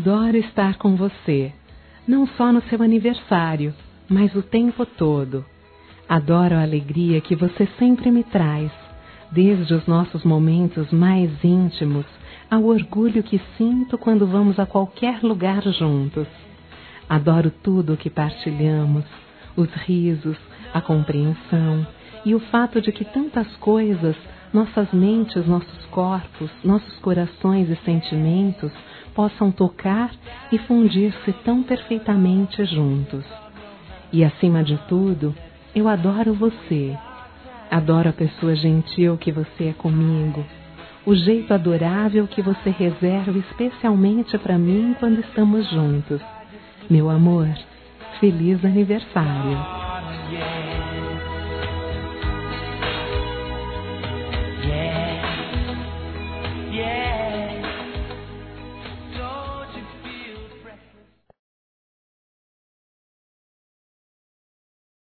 Adoro estar com você, não só no seu aniversário, mas o tempo todo. Adoro a alegria que você sempre me traz, desde os nossos momentos mais íntimos ao orgulho que sinto quando vamos a qualquer lugar juntos. Adoro tudo o que partilhamos, os risos, a compreensão e o fato de que tantas coisas, nossas mentes, nossos corpos, nossos corações e sentimentos possam tocar e fundir-se tão perfeitamente juntos. E acima de tudo, eu adoro você. Adoro a pessoa gentil que você é comigo, o jeito adorável que você reserva especialmente para mim quando estamos juntos. Meu amor, feliz aniversário.